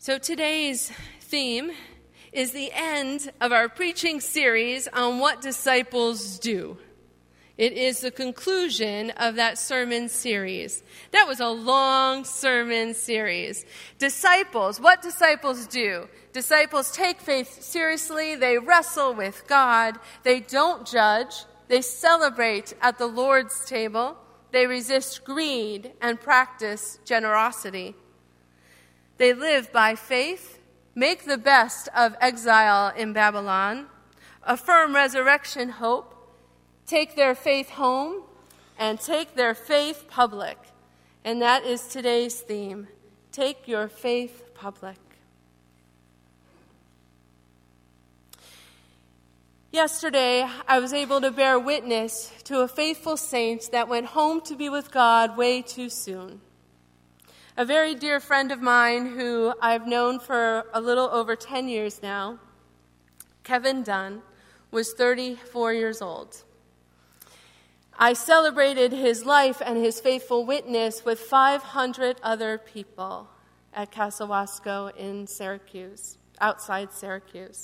So today's theme is the end of our preaching series on what disciples do. It is the conclusion of that sermon series. That was a long sermon series. Disciples, what disciples do? Disciples take faith seriously. They wrestle with God. They don't judge. They celebrate at the Lord's table. They resist greed and practice generosity. They live by faith, make the best of exile in Babylon, affirm resurrection hope, take their faith home, and take their faith public. And that is today's theme. Take your faith public. Yesterday, I was able to bear witness to a faithful saint that went home to be with God way too soon. A very dear friend of mine who I've known for a little over 10 years now, Kevin Dunn, was 34 years old. I celebrated his life and his faithful witness with 500 other people at Casa Wasco in Syracuse, outside Syracuse.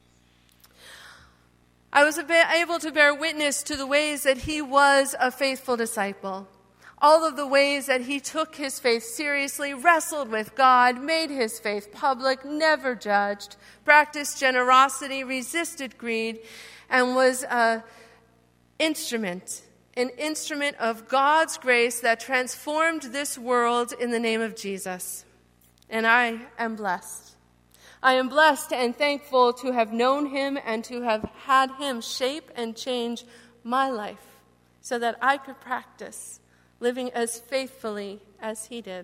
I was able to bear witness to the ways that he was a faithful disciple. All of the ways that he took his faith seriously, wrestled with God, made his faith public, never judged, practiced generosity, resisted greed, and was an instrument of God's grace that transformed this world in the name of Jesus. And I am blessed. I am blessed and thankful to have known him and to have had him shape and change my life so that I could practice living as faithfully as he did.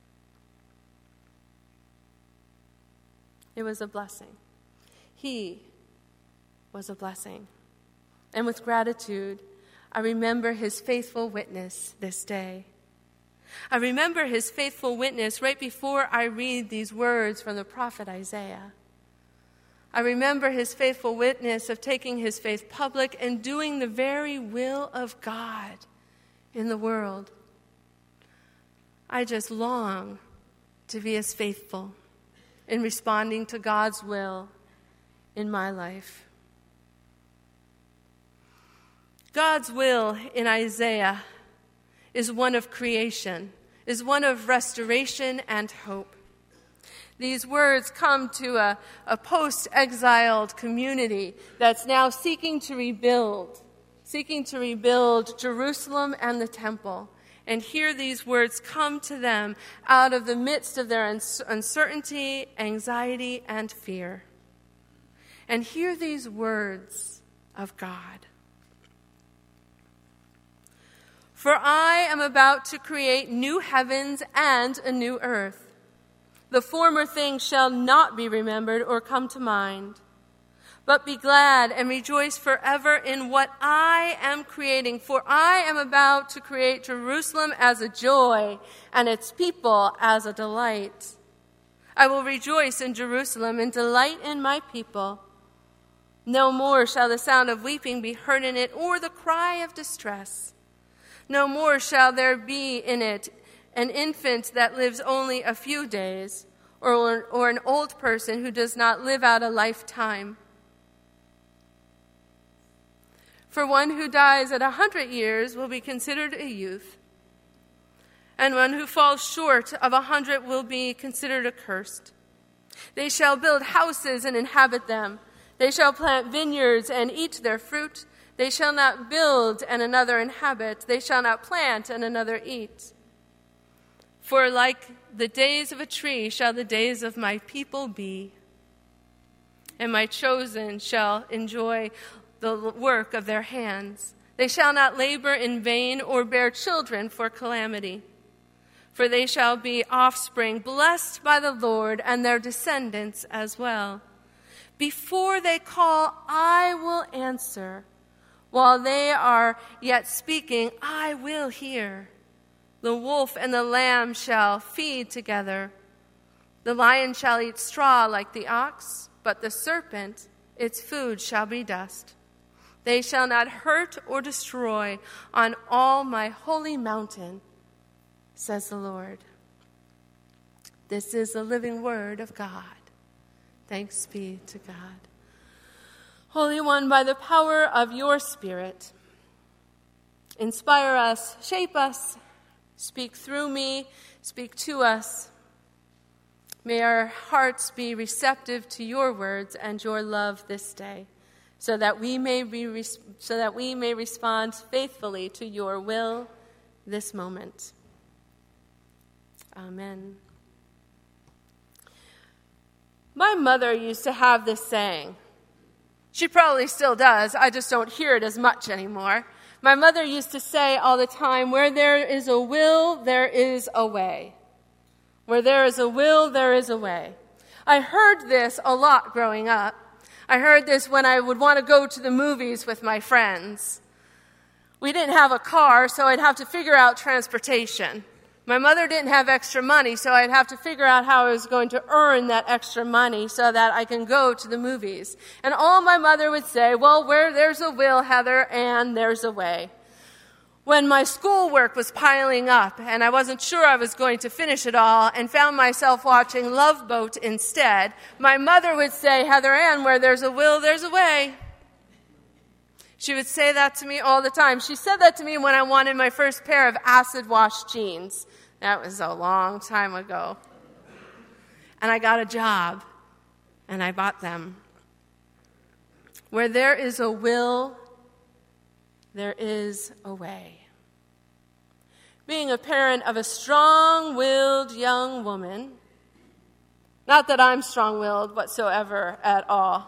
It was a blessing. He was a blessing. And with gratitude, I remember his faithful witness this day. I remember his faithful witness right before I read these words from the prophet Isaiah. I remember his faithful witness of taking his faith public and doing the very will of God in the world. I just long to be as faithful in responding to God's will in my life. God's will in Isaiah is one of creation, is one of restoration and hope. These words come to a post-exiled community that's now seeking to rebuild Jerusalem and the temple. And hear these words come to them out of the midst of their uncertainty, anxiety, and fear. And hear these words of God. For I am about to create new heavens and a new earth. The former things shall not be remembered or come to mind. But be glad and rejoice forever in what I am creating. For I am about to create Jerusalem as a joy and its people as a delight. I will rejoice in Jerusalem and delight in my people. No more shall the sound of weeping be heard in it, or the cry of distress. No more shall there be in it an infant that lives only a few days, or an old person who does not live out a lifetime. For one who dies at 100 years will be considered a youth, and one who falls short of 100 will be considered accursed. They shall build houses and inhabit them. They shall plant vineyards and eat their fruit. They shall not build and another inhabit. They shall not plant and another eat. For like the days of a tree shall the days of my people be, and my chosen shall enjoy the work of their hands. They shall not labor in vain or bear children for calamity. For they shall be offspring blessed by the Lord, and their descendants as well. Before they call, I will answer. While they are yet speaking, I will hear. The wolf and the lamb shall feed together. The lion shall eat straw like the ox, but the serpent, its food shall be dust. They shall not hurt or destroy on all my holy mountain, says the Lord. This is the living word of God. Thanks be to God. Holy One, by the power of your Spirit, inspire us, shape us, speak through me, speak to us. May our hearts be receptive to your words and your love this day, so that we may respond faithfully to your will this moment. Amen. My mother used to have this saying. She probably still does. I just don't hear it as much anymore. My mother used to say all the time, where there is a will, there is a way. Where there is a will, there is a way. I heard this a lot growing up. I heard this when I would want to go to the movies with my friends. We didn't have a car, so I'd have to figure out transportation. My mother didn't have extra money, so I'd have to figure out how I was going to earn that extra money so that I can go to the movies. And all my mother would say, well, where there's a will, Heather, and there's a way. When my schoolwork was piling up and I wasn't sure I was going to finish it all and found myself watching Love Boat instead, my mother would say, Heather Ann, where there's a will, there's a way. She would say that to me all the time. She said that to me when I wanted my first pair of acid wash jeans. That was a long time ago. And I got a job, and I bought them. Where there is a will, there is a way. Being a parent of a strong-willed young woman, not that I'm strong-willed whatsoever at all.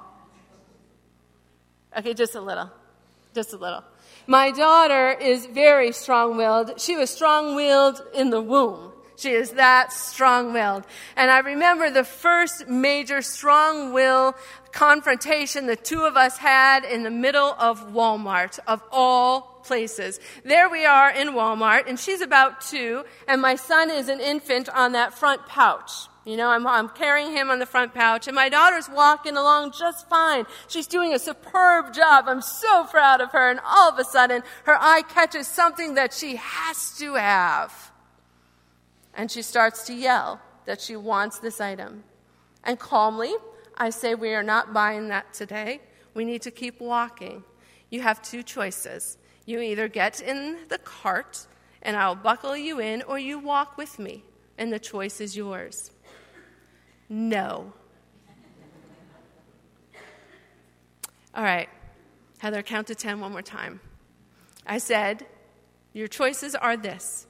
Okay, just a little. Just a little. My daughter is very strong-willed. She was strong-willed in the womb. She is that strong-willed. And I remember the first major strong-will confrontation the two of us had in the middle of Walmart, of all places. There we are in Walmart, and she's about 2, and my son is an infant on that front pouch. You know, I'm carrying him on the front pouch, and my daughter's walking along just fine. She's doing a superb job. I'm so proud of her, and all of a sudden, her eye catches something that she has to have. And she starts to yell that she wants this item. And calmly, I say, we are not buying that today. We need to keep walking. You have 2 choices. You either get in the cart, and I'll buckle you in, or you walk with me, and the choice is yours. No. All right, Heather, count to 10 one more time. I said, your choices are this.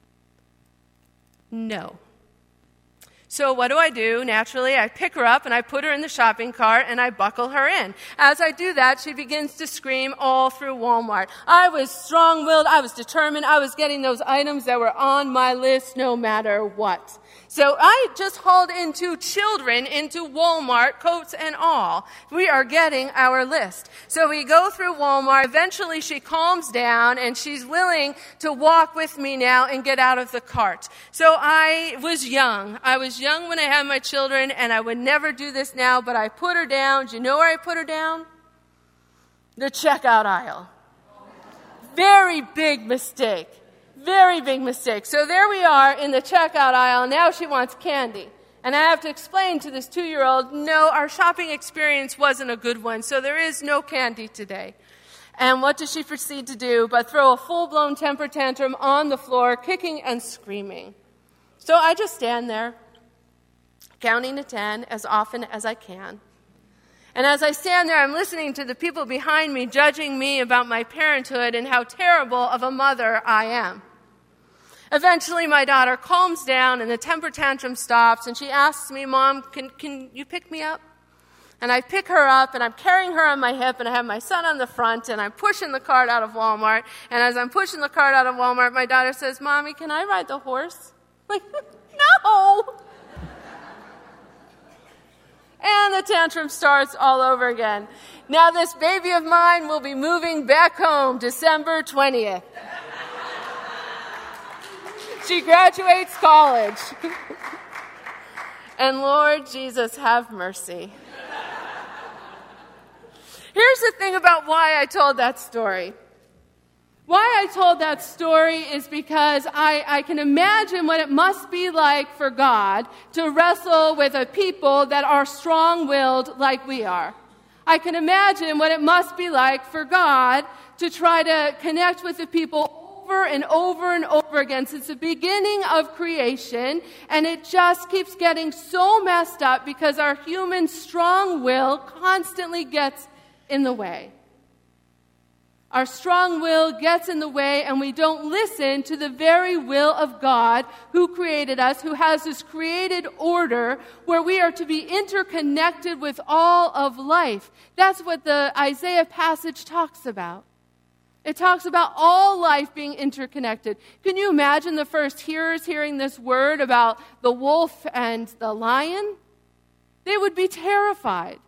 No. So what do? Naturally, I pick her up and I put her in the shopping cart and I buckle her in. As I do that, she begins to scream all through Walmart. I was strong-willed, I was determined, I was getting those items that were on my list no matter what. So I just hauled in 2 children into Walmart, coats and all. We are getting our list. So we go through Walmart. Eventually she calms down and she's willing to walk with me now and get out of the cart. So I was young. I was young when I had my children, and I would never do this now, but I put her down. Do you know where I put her down? The checkout aisle. Very big mistake. Very big mistake. So there we are in the checkout aisle. Now she wants candy. And I have to explain to this 2-year-old, no, our shopping experience wasn't a good one, so there is no candy today. And what does she proceed to do but throw a full-blown temper tantrum on the floor, kicking and screaming. So I just stand there, counting to 10 as often as I can. And as I stand there, I'm listening to the people behind me judging me about my parenthood and how terrible of a mother I am. Eventually, my daughter calms down and the temper tantrum stops, and she asks me, Mom, can you pick me up? And I pick her up, and I'm carrying her on my hip, and I have my son on the front, and I'm pushing the cart out of Walmart. And as I'm pushing the cart out of Walmart, my daughter says, Mommy, can I ride the horse? I'm like, no! And the tantrum starts all over again. Now this baby of mine will be moving back home December 20th. She graduates college. And Lord Jesus, have mercy. Here's the thing about why I told that story. Why I told that story is because I can imagine what it must be like for God to wrestle with a people that are strong-willed like we are. I can imagine what it must be like for God to try to connect with the people over and over and over again since the beginning of creation, and it just keeps getting so messed up because our human strong will constantly gets in the way. Our strong will gets in the way, and we don't listen to the very will of God who created us, who has this created order where we are to be interconnected with all of life. That's what the Isaiah passage talks about. It talks about all life being interconnected. Can you imagine the first hearers hearing this word about the wolf and the lion? They would be terrified.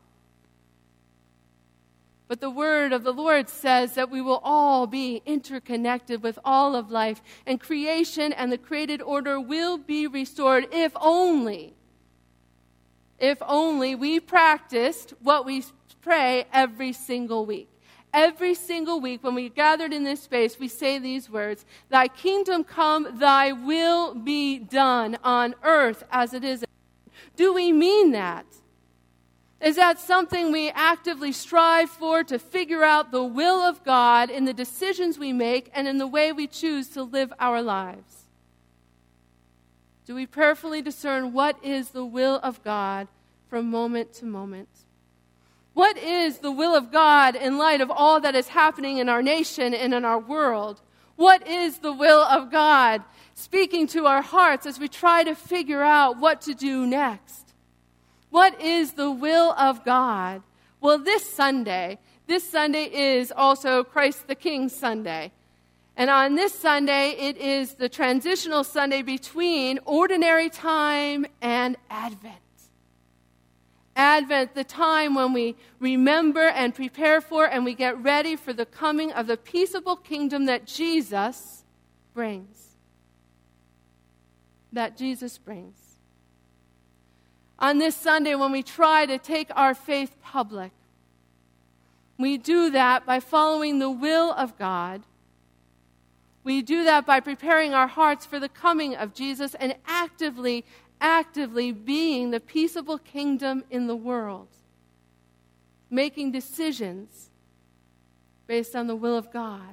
But the word of the Lord says that we will all be interconnected with all of life, and creation and the created order will be restored if only we practiced what we pray every single week. Every single week when we gathered in this space, we say these words, "Thy kingdom come, thy will be done on earth as it is in heaven." Do we mean that? Is that something we actively strive for, to figure out the will of God in the decisions we make and in the way we choose to live our lives? Do we prayerfully discern what is the will of God from moment to moment? What is the will of God in light of all that is happening in our nation and in our world? What is the will of God speaking to our hearts as we try to figure out what to do next? What is the will of God? Well, this Sunday is also Christ the King Sunday. And on this Sunday, it is the transitional Sunday between ordinary time and Advent. Advent, the time when we remember and prepare for and we get ready for the coming of the peaceable kingdom that Jesus brings. On this Sunday, when we try to take our faith public, we do that by following the will of God. We do that by preparing our hearts for the coming of Jesus and actively being the peaceable kingdom in the world. Making decisions based on the will of God.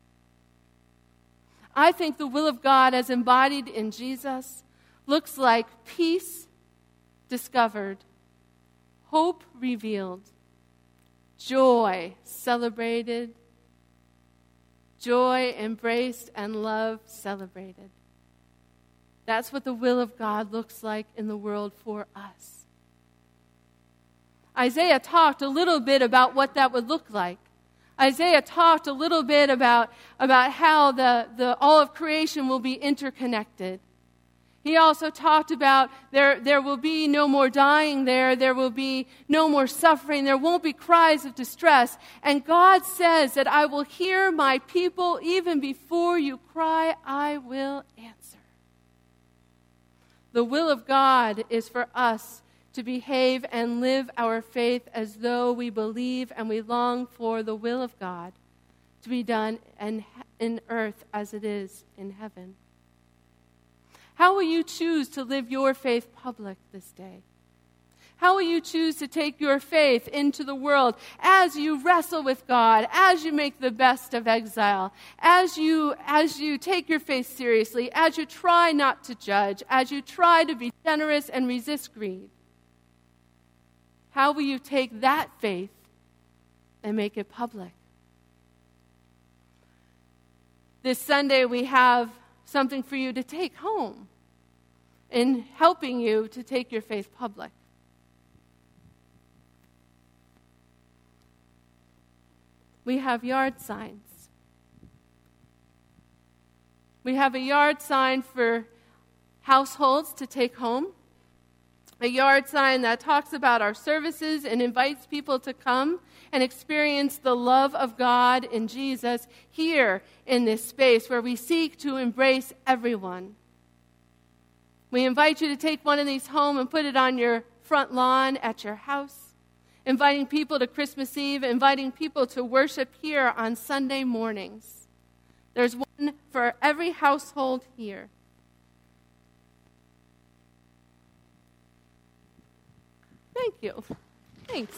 I think the will of God as embodied in Jesus looks like peace discovered, hope revealed, joy celebrated, joy embraced, and love celebrated. That's what the will of God looks like in the world for us. Isaiah talked a little bit about what that would look like. Isaiah talked a little bit about how the all of creation will be interconnected. He also talked about there will be no more dying there will be no more suffering, there won't be cries of distress. And God says that I will hear my people even before you cry, I will answer. The will of God is for us to behave and live our faith as though we believe and we long for the will of God to be done in earth as it is in heaven. How will you choose to live your faith public this day? How will you choose to take your faith into the world as you wrestle with God, as you make the best of exile, as you take your faith seriously, as you try not to judge, as you try to be generous and resist greed? How will you take that faith and make it public? This Sunday we have something for you to take home in helping you to take your faith public. We have yard signs. We have a yard sign for households to take home. A yard sign that talks about our services and invites people to come and experience the love of God in Jesus here in this space where we seek to embrace everyone. We invite you to take one of these home and put it on your front lawn at your house, inviting people to Christmas Eve, inviting people to worship here on Sunday mornings. There's one for every household here. Thank you. Thanks.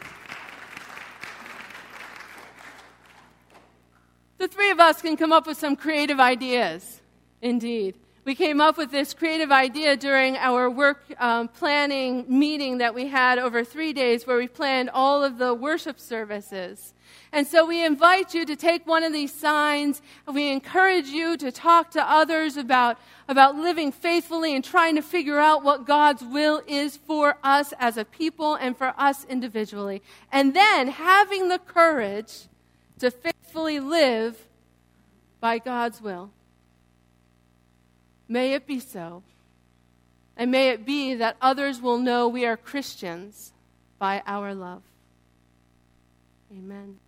The three of us can come up with some creative ideas. Indeed. We came up with this creative idea during our work planning meeting that we had over 3 days, where we planned all of the worship services. And so we invite you to take one of these signs, and we encourage you to talk to others about living faithfully and trying to figure out what God's will is for us as a people and for us individually. And then having the courage to faithfully live by God's will. May it be so. And may it be that others will know we are Christians by our love. Amen.